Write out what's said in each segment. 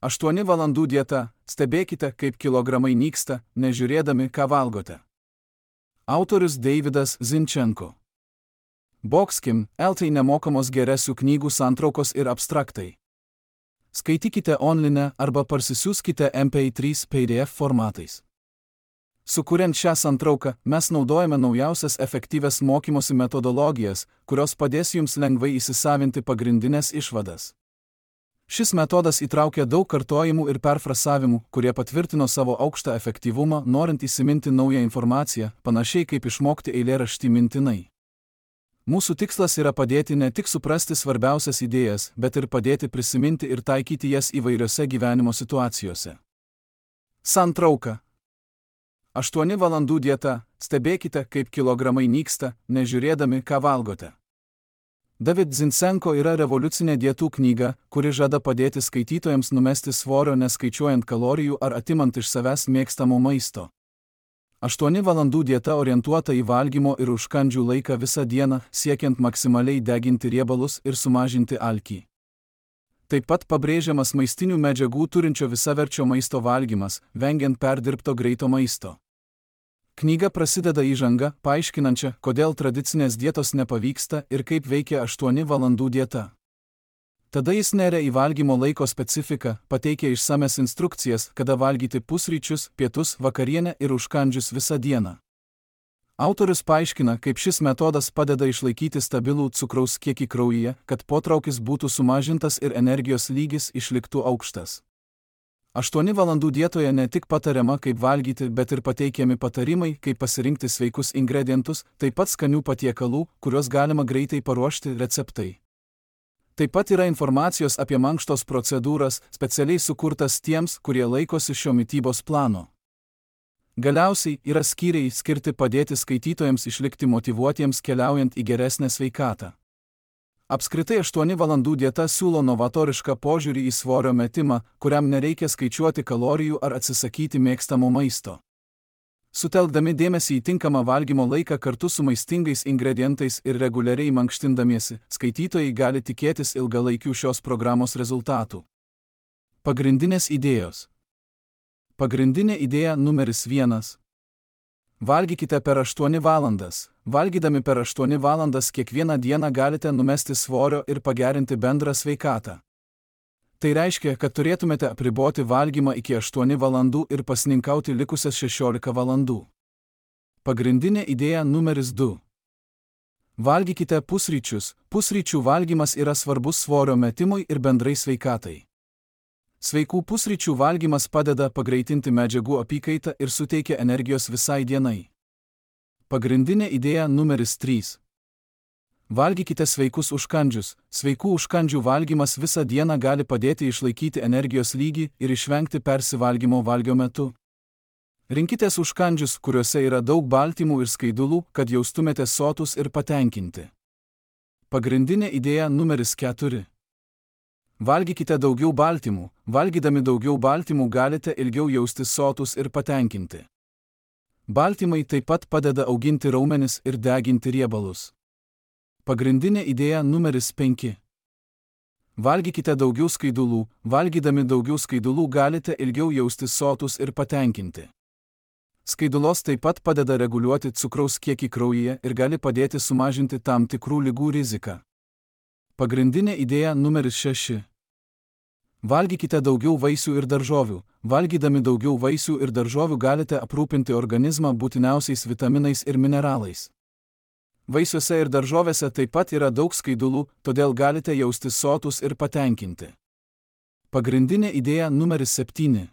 8 valandų dieta – stebėkite, kaip kilogramai nyksta, nežiūrėdami, ką valgote. Autorius Davidas Zinchenko. Boxkim, LT nemokamos geresių knygų santraukos ir abstraktai. Skaitykite online arba parsisiųskite MP3 PDF formatais. Sukuriant šią santrauką, mes naudojame naujausias efektyvias mokymosi metodologijas, kurios padės jums lengvai įsisavinti pagrindinės išvadas. Šis metodas įtraukia daug kartojimų ir perfrasavimų, kurie patvirtino savo aukštą efektyvumą, norint įsiminti naują informaciją, panašiai kaip išmokti eilėraštį mintinai. Mūsų tikslas yra padėti ne tik suprasti svarbiausias idėjas, bet ir padėti prisiminti ir taikyti jas įvairiose gyvenimo situacijose. Santrauka. 8 valandų dieta – stebėkite, kaip kilogramai nyksta, nežiūrėdami, ką valgote. David Zinchenko yra revoliucinė dietų knyga, kuri žada padėti skaitytojams numesti svorio neskaičiuojant kalorijų ar atimant iš savęs mėgstamo maisto. 8 valandų dieta orientuota į valgymo ir užkandžių laiką visą dieną, siekiant maksimaliai deginti riebalus ir sumažinti alkį. Taip pat pabrėžiamas maistinių medžiagų turinčio visaverčio maisto valgymas, vengiant perdirbto greito maisto. Knyga prasideda įžanga, paaiškinančia, kodėl tradicinės dietos nepavyksta ir kaip veikia 8 valandų dieta. Tada jis neria į valgymo laiko specifiką, pateikia išsames instrukcijas, kada valgyti pusryčius, pietus, vakarienę ir užkandžius visą dieną. Autorius paaiškina, kaip šis metodas padeda išlaikyti stabilų cukraus kiekį kraujyje, kad potraukis būtų sumažintas ir energijos lygis išliktų aukštas. 8 valandų dietoje ne tik patariama, kaip valgyti, bet ir pateikiami patarimai, kaip pasirinkti sveikus ingredientus, taip pat skanių patiekalų, kuriuos galima greitai paruošti receptai. Taip pat yra informacijos apie mankštos procedūras, specialiai sukurtas tiems, kurie laikosi šio mitybos plano. Galiausiai yra skyriai skirti padėti skaitytojams išlikti motyvuotiems keliaujant į geresnę sveikatą. Apskritai 8 valandų dieta siūlo novatorišką požiūrį į svorio metimą, kuriam nereikia skaičiuoti kalorijų ar atsisakyti mėgstamo maisto. Sutelkdami dėmesį į tinkamą valgymo laiką kartu su maistingais ingredientais ir reguliariai mankštindamiesi, skaitytojai gali tikėtis ilgalaikių šios programos rezultatų. Pagrindinės idėjos. Pagrindinė idėja numeris 1. Valgykite per 8 valandas. Valgydami per 8 valandas kiekvieną dieną galite numesti svorio ir pagerinti bendrą sveikatą. Tai reiškia, kad turėtumėte apriboti valgymą iki 8 valandų ir pasninkauti likusias 16 valandų. Pagrindinė idėja numeris 2. Valgykite pusryčius. Pusryčių valgymas yra svarbus svorio metimui ir bendrai sveikatai. Sveikų pusryčių valgymas padeda pagreitinti medžiagų apykaitą ir suteikia energijos visai dienai. Pagrindinė idėja numeris 3. Valgykite sveikus užkandžius. Sveikų užkandžių valgymas visą dieną gali padėti išlaikyti energijos lygį ir išvengti persivalgymo valgio metu. Rinkitės užkandžius, kuriuose yra daug baltymų ir skaidulų, kad jaustumėte sotus ir patenkinti. Pagrindinė idėja numeris 4. Valgykite daugiau baltymų. Valgydami daugiau baltymų galite ilgiau jaustis sotus ir patenkinti. Baltymai taip pat padeda auginti raumenis ir deginti riebalus. Pagrindinė idėja numeris 5. Valgykite daugiau skaidulų. Valgydami daugiau skaidulų galite ilgiau jaustis sotus ir patenkinti. Skaidulos taip pat padeda reguliuoti cukraus kiekį kraujyje ir gali padėti sumažinti tam tikrų ligų riziką. Pagrindinė idėja numeris 6. Valgykite daugiau vaisių ir daržovių. Valgydami daugiau vaisių ir daržovių galite aprūpinti organizmą būtiniausiais vitaminais ir mineralais. Vaisiuose ir daržovėse taip pat yra daug skaidulų, todėl galite jaustis sotus ir patenkinti. Pagrindinė idėja numeris 7.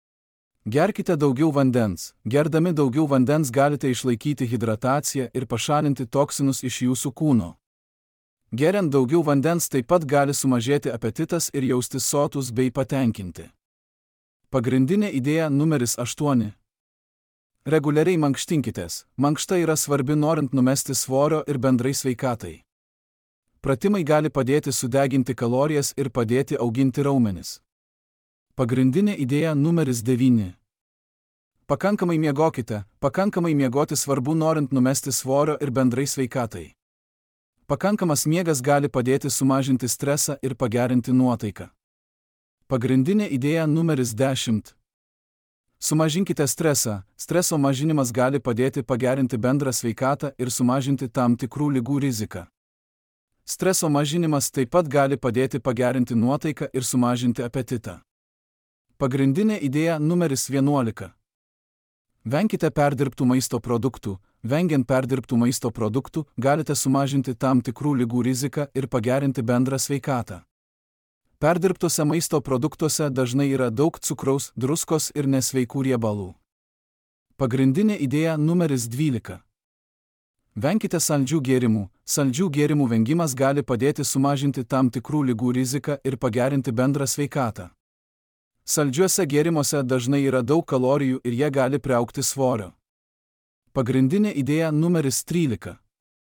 Gerkite daugiau vandens. Gerdami daugiau vandens galite išlaikyti hidrataciją ir pašalinti toksinus iš jūsų kūno. Geriant daugiau vandens taip pat gali sumažėti apetitas ir jaustis sotus bei patenkinti. Pagrindinė idėja numeris 8. Reguliariai mankštinkitės. Mankšta yra svarbi norint numesti svorio ir bendrai sveikatai. Pratimai gali padėti sudeginti kalorijas ir padėti auginti raumenis. Pagrindinė idėja numeris 9. Pakankamai miegokite. Pakankamai miegoti svarbu norint numesti svorio ir bendrai sveikatai. Pakankamas miegas gali padėti sumažinti stresą ir pagerinti nuotaiką. Pagrindinė idėja numeris 10. Sumažinkite stresą. Streso mažinimas gali padėti pagerinti bendrą sveikatą ir sumažinti tam tikrų ligų riziką. Streso mažinimas taip pat gali padėti pagerinti nuotaiką ir sumažinti apetitą. Pagrindinė idėja numeris 11. Venkite perdirbtų maisto produktų. Vengiant perdirbtų maisto produktų, galite sumažinti tam tikrų ligų riziką ir pagerinti bendrą sveikatą. Perdirbtuose maisto produktuose dažnai yra daug cukraus, druskos ir nesveikų riebalų. Pagrindinė idėja numeris 12. Venkite saldžių gėrimų. Saldžių gėrimų vengimas gali padėti sumažinti tam tikrų ligų riziką ir pagerinti bendrą sveikatą. Saldžiuose gėrimuose dažnai yra daug kalorijų ir jie gali priaugti svorio. Pagrindinė idėja numeris 13.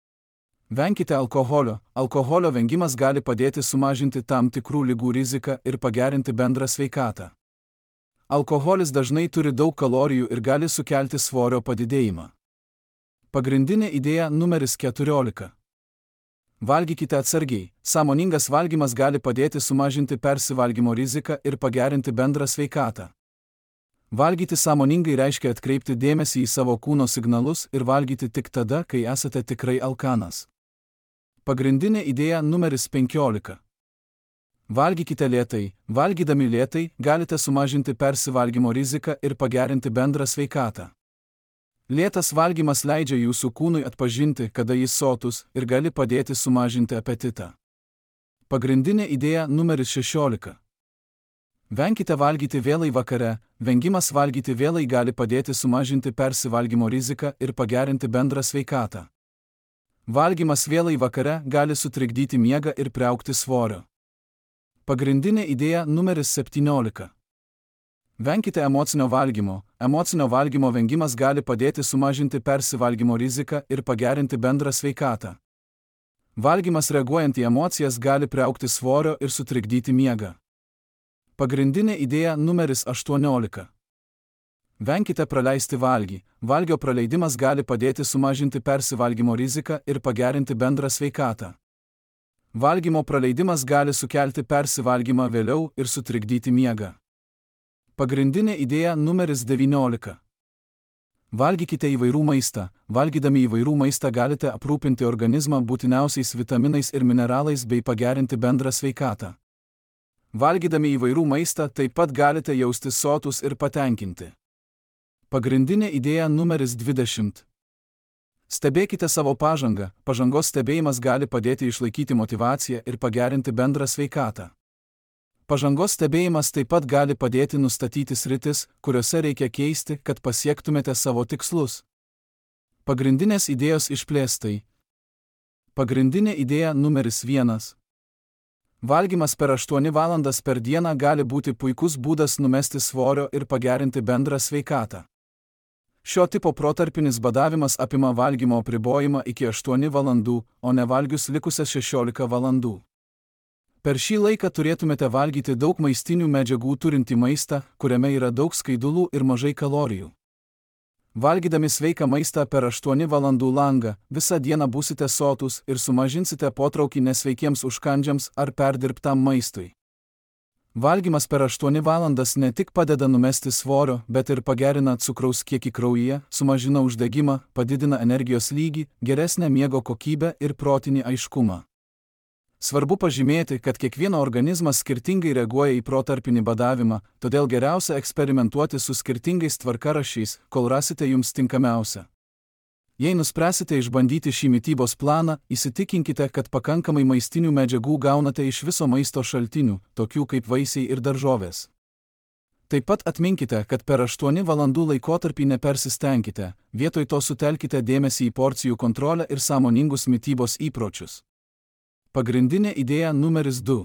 Venkite alkoholio. Alkoholio vengimas gali padėti sumažinti tam tikrų ligų riziką ir pagerinti bendrą sveikatą. Alkoholis dažnai turi daug kalorijų ir gali sukelti svorio padidėjimą. Pagrindinė idėja numeris 14. Valgykite atsargiai. Sąmoningas valgymas gali padėti sumažinti persivalgymo riziką ir pagerinti bendrą sveikatą. Valgyti sąmoningai reiškia atkreipti dėmesį į savo kūno signalus ir valgyti tik tada, kai esate tikrai alkanas. Pagrindinė idėja numeris 15. Valgykite lėtai. Valgydami lėtai galite sumažinti persivalgymo riziką ir pagerinti bendrą sveikatą. Lėtas valgymas leidžia jūsų kūnui atpažinti, kada jis sotus ir gali padėti sumažinti apetitą. Pagrindinė idėja numeris 16. Venkite valgyti vėlai vakare. Vengimas valgyti vėlai gali padėti sumažinti persivalgymo riziką ir pagerinti bendrą sveikatą. Valgymas vėlai vakare gali sutrikdyti miegą ir priaugti svorio. Pagrindinė idėja numeris 17. Venkite emocinio valgymo. Emocinio valgymo vengimas gali padėti sumažinti persivalgymo riziką ir pagerinti bendrą sveikatą. Valgymas reaguojant į emocijas gali priaugti svorio ir sutrikdyti miegą. Pagrindinė idėja numeris 18. Venkite praleisti valgį. Valgio praleidimas gali padėti sumažinti persivalgymo riziką ir pagerinti bendrą sveikatą. Valgymo praleidimas gali sukelti persivalgymą vėliau ir sutrikdyti miegą. Pagrindinė idėja numeris 19. Valgykite įvairių maistą. Valgydami įvairių maistą galite aprūpinti organizmą būtiniausiais vitaminais ir mineralais bei pagerinti bendrą sveikatą. Valgydami įvairių maistą taip pat galite jaustis sotus ir patenkinti. Pagrindinė idėja numeris 20. Stebėkite savo pažangą. Pažangos stebėjimas gali padėti išlaikyti motyvaciją ir pagerinti bendrą sveikatą. Pažangos stebėjimas taip pat gali padėti nustatyti sritis, kuriuose reikia keisti, kad pasiektumėte savo tikslus. Pagrindinės idėjos išplėstai. Pagrindinė idėja numeris 1. Valgymas per 8 valandas per dieną gali būti puikus būdas numesti svorio ir pagerinti bendrą sveikatą. Šio tipo protarpinis badavimas apima valgymo apribojimą iki 8 valandų, o nevalgius likusias 16 valandų. Per šį laiką turėtumėte valgyti daug maistinių medžiagų turintį maistą, kuriame yra daug skaidulų ir mažai kalorijų. Valgydami sveiką maistą per 8 valandų langą, visą dieną būsite sotus ir sumažinsite potraukį nesveikiems užkandžiams ar perdirbtam maistui. Valgymas per 8 valandas ne tik padeda numesti svorio, bet ir pagerina cukraus kiekį kraujyje, sumažina uždegimą, padidina energijos lygį, geresnę miego kokybę ir protinį aiškumą. Svarbu pažymėti, kad kiekvieno organizmas skirtingai reaguoja į protarpinį badavimą, todėl geriausia eksperimentuoti su skirtingais tvarkaraščiais, kol rasite jums tinkamiausią. Jei nuspręsite išbandyti šį mitybos planą, įsitikinkite, kad pakankamai maistinių medžiagų gaunate iš viso maisto šaltinių, tokių kaip vaisiai ir daržovės. Taip pat atminkite, kad per 8 valandų laikotarpį nepersistengkite, vietoj to sutelkite dėmesį į porcijų kontrolę ir sąmoningus mitybos įpročius. Pagrindinė idėja numeris 2.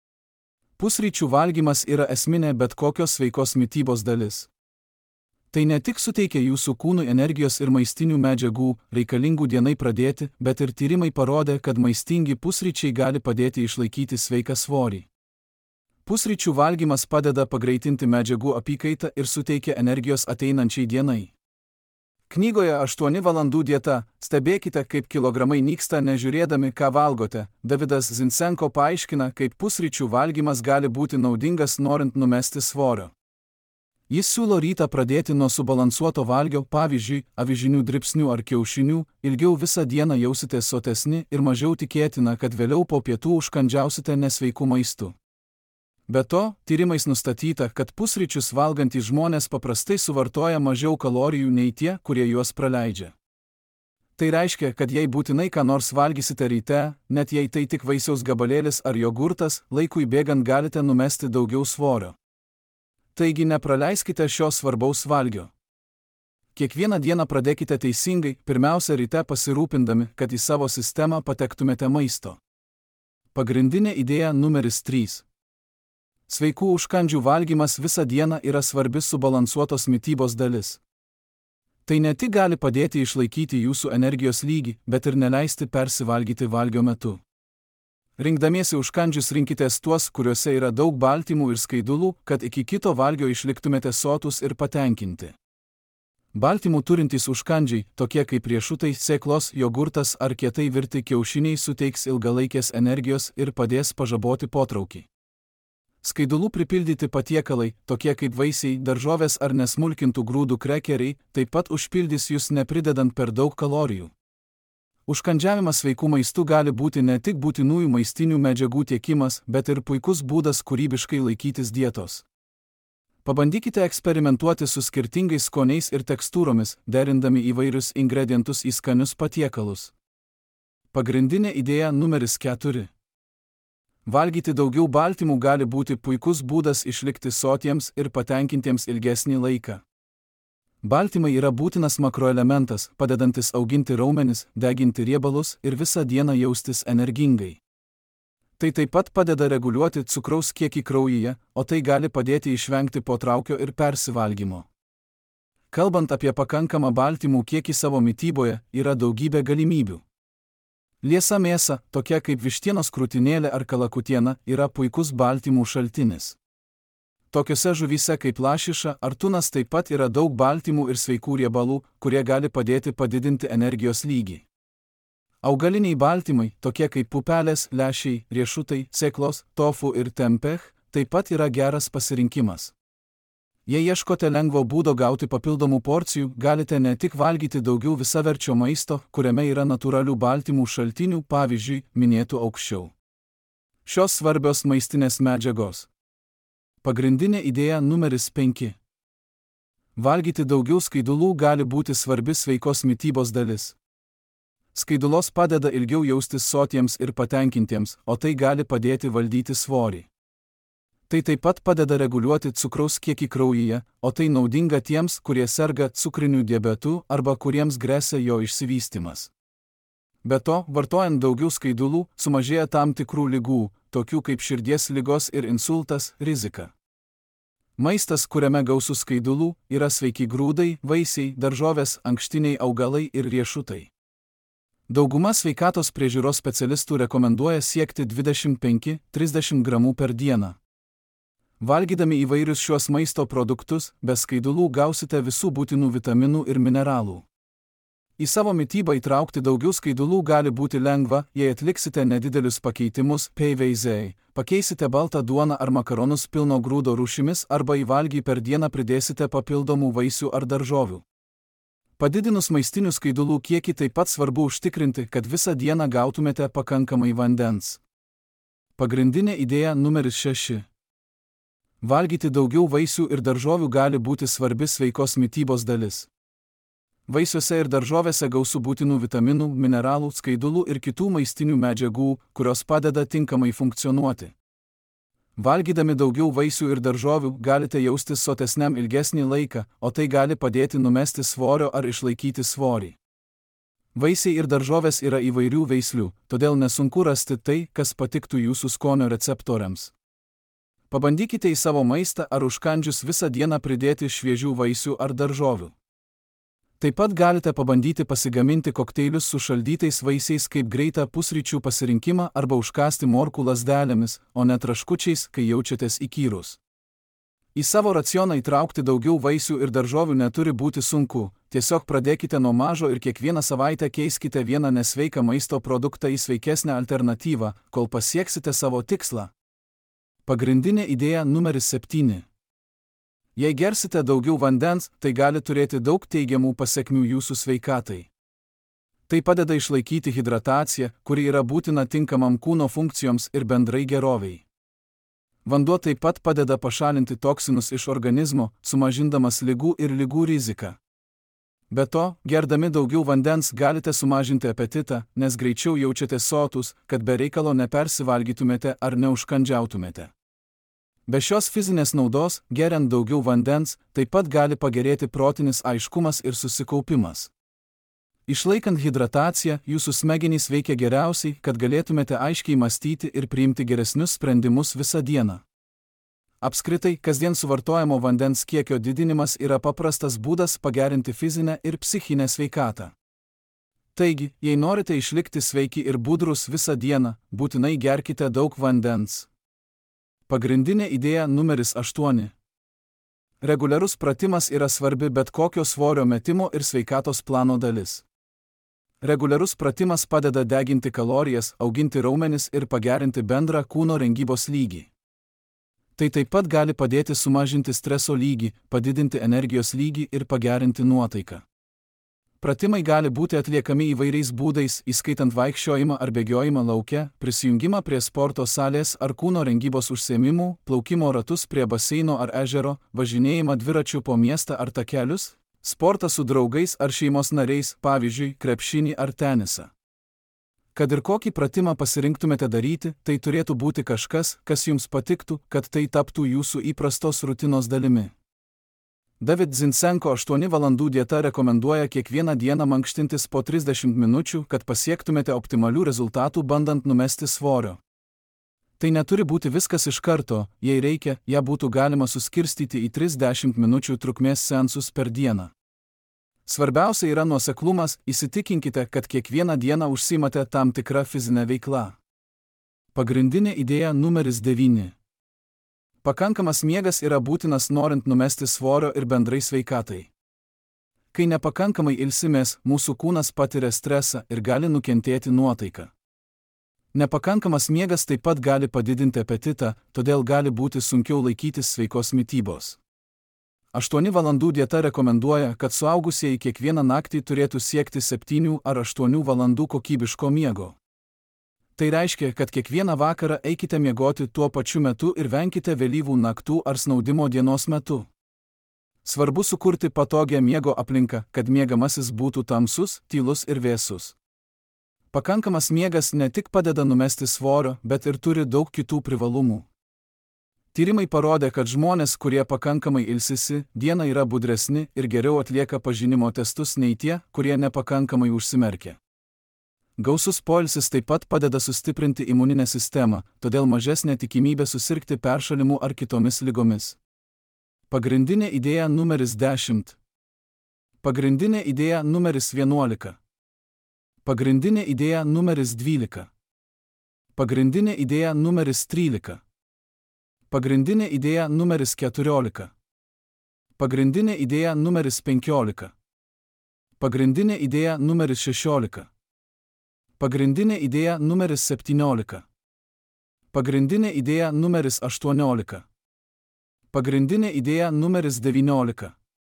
Pusryčių valgymas yra esminė bet kokios sveikos mitybos dalis. Tai ne tik suteikia jūsų kūnui energijos ir maistinių medžiagų, reikalingų dienai pradėti, bet ir tyrimai parodė, kad maistingi pusryčiai gali padėti išlaikyti sveiką svorį. Pusryčių valgymas padeda pagreitinti medžiagų apykaitą ir suteikia energijos ateinančiai dienai. Knygoje 8 valandų dieta – stebėkite, kaip kilogramai nyksta nežiūrėdami, ką valgote. Davidas Zinchenko paaiškina, kaip pusryčių valgymas gali būti naudingas norint numesti svorio. Jis siūlo rytą pradėti nuo subalansuoto valgio, pavyzdžiui, avižinių dribsnių ar kiaušinių, ilgiau visą dieną jausitės sotesni ir mažiau tikėtina, kad vėliau po pietų užkandžiausite nesveiku maistu. Be to, tyrimais nustatyta, kad pusryčius valgantys žmonės paprastai suvartoja mažiau kalorijų nei tie, kurie juos praleidžia. Tai reiškia, kad jei būtinai ką nors valgysite ryte, net jei tai tik vaisiaus gabalėlis ar jogurtas, laikui bėgant galite numesti daugiau svorio. Taigi nepraleiskite šio svarbaus valgio. Kiekvieną dieną pradėkite teisingai, pirmiausia ryte pasirūpindami, kad į savo sistemą patektumėte maisto. Pagrindinė idėja numeris 3. Sveikų užkandžių valgymas visą dieną yra svarbi subalansuotos mitybos dalis. Tai ne tik gali padėti išlaikyti jūsų energijos lygį, bet ir neleisti persivalgyti valgio metu. Rinkdamiesi užkandžius rinkitės tuos, kuriuose yra daug baltymų ir skaidulų, kad iki kito valgio išliktumėte sotus ir patenkinti. Baltymų turintys užkandžiai, tokie kaip riešutai, sėklos, jogurtas ar kietai virti kiaušiniai suteiks ilgalaikės energijos ir padės pažaboti potraukį. Skaidulų pripildyti patiekalai, tokie kaip vaisiai, daržovės ar nesmulkintų grūdų krekeriai, taip pat užpildys jūs nepridedant per daug kalorijų. Užkandžiavimas sveikų maistų gali būti ne tik būtinųjų maistinių medžiagų tiekimas, bet ir puikus būdas kūrybiškai laikytis dietos. Pabandykite eksperimentuoti su skirtingais skoniais ir tekstūromis, derindami įvairius ingredientus į skanius patiekalus. Pagrindinė idėja numeris 4. Valgyti daugiau baltymų gali būti puikus būdas išlikti sotiems ir patenkintiems ilgesnį laiką. Baltymai yra būtinas makroelementas, padedantis auginti raumenis, deginti riebalus ir visą dieną jaustis energingai. Tai taip pat padeda reguliuoti cukraus kiekį kraujyje, o tai gali padėti išvengti potraukio ir persivalgymo. Kalbant apie pakankamą baltymų kiekį savo mityboje, yra daugybė galimybių. Liesa mėsa, tokia kaip vištienos krūtinėlė ar kalakutiena, yra puikus baltymų šaltinis. Tokiose žuvyse kaip lašiša ar tunas taip pat yra daug baltymų ir sveikų riebalų, kurie gali padėti padidinti energijos lygį. Augaliniai baltymai, tokie kaip pupelės, lęšiai, riešutai, sėklos, tofu ir tempeh, taip pat yra geras pasirinkimas. Jei ieškote lengvo būdo gauti papildomų porcijų, galite ne tik valgyti daugiau visaverčio maisto, kuriame yra natūralių baltymų šaltinių, pavyzdžiui, minėtų aukščiau. Šios svarbios maistinės medžiagos. Pagrindinė idėja numeris 5. Valgyti daugiau skaidulų gali būti svarbi sveikos mitybos dalis. Skaidulos padeda ilgiau jaustis sotiems ir patenkintiems, o tai gali padėti valdyti svorį. Tai taip pat padeda reguliuoti cukraus kiekį kraujyje, o tai naudinga tiems, kurie serga cukriniu diabetu arba kuriems gresia jo išsivystymas. Be to, vartojant daugiau skaidulų, sumažėja tam tikrų ligų, tokių kaip širdies ligos ir insultas, rizika. Maistas, kuriame gausu skaidulų, yra sveiki grūdai, vaisiai, daržovės, ankštiniai augalai ir riešutai. Dauguma sveikatos priežiūros specialistų rekomenduoja siekti 25–30 gramų per dieną. Valgydami įvairius šios maisto produktus, be skaidulų gausite visų būtinų vitaminų ir mineralų. Į savo mitybą įtraukti daugiau skaidulų gali būti lengva, jei atliksite nedidelius pakeitimus, pakeisite baltą duoną ar makaronus pilno grūdo rūšimis arba į valgį per dieną pridėsite papildomų vaisių ar daržovių. Padidinus maistinių skaidulų kiekį taip pat svarbu užtikrinti, kad visą dieną gautumėte pakankamai vandens. Pagrindinė idėja numeris 6. Valgyti daugiau vaisių ir daržovių gali būti svarbi sveikos mitybos dalis. Vaisiuose ir daržovėse gausu būtinų vitaminų, mineralų, skaidulų ir kitų maistinių medžiagų, kurios padeda tinkamai funkcionuoti. Valgydami daugiau vaisių ir daržovių galite jaustis sotesniam ilgesnį laiką, o tai gali padėti numesti svorio ar išlaikyti svorį. Vaisiai ir daržovės yra įvairių veislių, todėl nesunku rasti tai, kas patiktų jūsų skonio receptoriams. Pabandykite į savo maistą ar užkandžius visą dieną pridėti šviežių vaisių ar daržovių. Taip pat galite pabandyti pasigaminti kokteilius su šaldytais vaisiais kaip greitą pusryčių pasirinkimą arba užkąsti morkų lazdelėmis, o ne traškučiais, kai jaučiatės įkyrūs. Į savo racioną įtraukti daugiau vaisių ir daržovių neturi būti sunku, tiesiog pradėkite nuo mažo ir kiekvieną savaitę keiskite vieną nesveiką maisto produktą į sveikesnę alternatyvą, kol pasieksite savo tikslą. Pagrindinė idėja numeris 7. Jei gersite daugiau vandens, tai gali turėti daug teigiamų pasekmių jūsų sveikatai. Tai padeda išlaikyti hidrataciją, kuri yra būtina tinkamam kūno funkcijoms ir bendrai geroviai. Vanduo taip pat padeda pašalinti toksinus iš organizmo, sumažindamas ligų ir ligų riziką. Be to, gerdami daugiau vandens galite sumažinti apetitą, nes greičiau jaučiatės sotus, kad be reikalo nepersivalgytumėte ar neužkandžiautumėte. Be šios fizinės naudos, geriant daugiau vandens, taip pat gali pagerėti protinis aiškumas ir susikaupimas. Išlaikant hidrataciją, jūsų smegenys veikia geriausiai, kad galėtumėte aiškiai mąstyti ir priimti geresnius sprendimus visą dieną. Apskritai, kasdien suvartojamo vandens kiekio didinimas yra paprastas būdas pagerinti fizinę ir psichinę sveikatą. Taigi, jei norite išlikti sveiki ir budrus visą dieną, būtinai gerkite daug vandens. Pagrindinė idėja numeris 8. Reguliarus pratimas yra svarbi bet kokio svorio metimo ir sveikatos plano dalis. Reguliarus pratimas padeda deginti kalorijas, auginti raumenis ir pagerinti bendrą kūno rengybos lygį. Tai taip pat gali padėti sumažinti streso lygį, padidinti energijos lygį ir pagerinti nuotaiką. Pratimai gali būti atliekami įvairiais būdais, įskaitant vaikščiojimą ar bėgiojimą lauke, prisijungimą prie sporto salės ar kūno rengybos užsiėmimų, plaukimo ratus prie baseino ar ežero, važinėjimą dviračiu po miestą ar takelius, sportą su draugais ar šeimos nariais, pavyzdžiui, krepšinį ar tenisą. Kad ir kokį pratimą pasirinktumėte daryti, tai turėtų būti kažkas, kas jums patiktų, kad tai taptų jūsų įprastos rutinos dalimi. David Zinchenko 8 valandų dieta rekomenduoja kiekvieną dieną mankštintis po 30 minučių, kad pasiektumėte optimalių rezultatų bandant numesti svorio. Tai neturi būti viskas iš karto, jei reikia, ją būtų galima suskirstyti į 30 minučių trukmės seansus per dieną. Svarbiausia yra nuoseklumas, įsitikinkite, kad kiekvieną dieną užsiimate tam tikrą fizinę veiklą. Pagrindinė idėja numeris 9. Pakankamas miegas yra būtinas norint numesti svorio ir bendrai sveikatai. Kai nepakankamai ilsimės, mūsų kūnas patiria stresą ir gali nukentėti nuotaika. Nepakankamas miegas taip pat gali padidinti apetitą, todėl gali būti sunkiau laikytis sveikos mitybos. 8 valandų dieta rekomenduoja, kad suaugusieji kiekvieną naktį turėtų siekti 7 ar 8 valandų kokybiško miego. Tai reiškia, kad kiekvieną vakarą eikite miegoti tuo pačiu metu ir venkite vėlyvų naktų ar snaudimo dienos metu. Svarbu sukurti patogią miego aplinką, kad miegamasis būtų tamsus, tylus ir vėsus. Pakankamas miegas ne tik padeda numesti svorio, bet ir turi daug kitų privalumų. Tyrimai parodė, kad žmonės, kurie pakankamai ilsisi, dieną yra budresni ir geriau atlieka pažinimo testus nei tie, kurie nepakankamai užsimerkia. Gausus poilsis taip pat padeda sustiprinti imuninę sistemą, todėl mažesnė tikimybė susirgti peršalimu ar kitomis ligomis. Pagrindinė idėja numeris 10. Pagrindinė idėja numeris 11. Pagrindinė idėja numeris 12. Pagrindinė idėja numeris 13. Pagrindinė idėja numeris 14. Pagrindinė idėja numeris 15. Pagrindinė idėja numeris 16. Pagrindinė idėja numeris 17. Pagrindinė idėja numeris 18. Pagrindinė idėja numeris 19.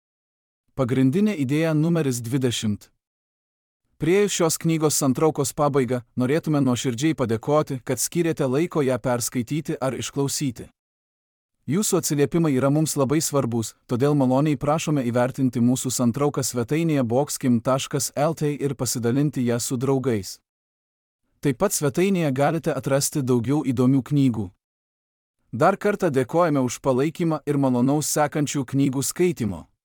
Pagrindinė idėja numeris 20. Priėjus šios knygos santraukos pabaigą, norėtume nuoširdžiai padėkoti, kad skyrėte laiko ją perskaityti ar išklausyti. Jūsų atsiliepimai yra mums labai svarbus, todėl maloniai prašome įvertinti mūsų santrauką svetainėje boxkim.lt ir pasidalinti ją su draugais. Taip pat svetainėje galite atrasti daugiau įdomių knygų. Dar kartą dėkojame už palaikymą ir malonaus sekančių knygų skaitymo.